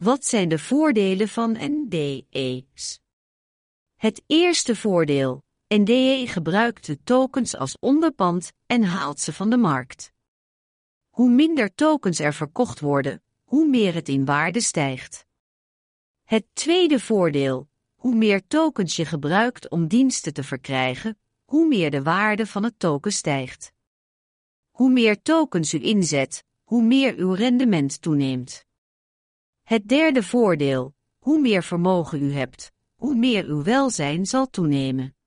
Wat zijn de voordelen van NDE's? Het eerste voordeel. NDE gebruikt de tokens als onderpand en haalt ze van de markt. Hoe minder tokens er verkocht worden, hoe meer het in waarde stijgt. Het tweede voordeel. Hoe meer tokens je gebruikt om diensten te verkrijgen, hoe meer de waarde van het token stijgt. Hoe meer tokens u inzet, hoe meer uw rendement toeneemt. Het derde voordeel. Hoe meer vermogen u hebt, hoe meer uw welzijn zal toenemen.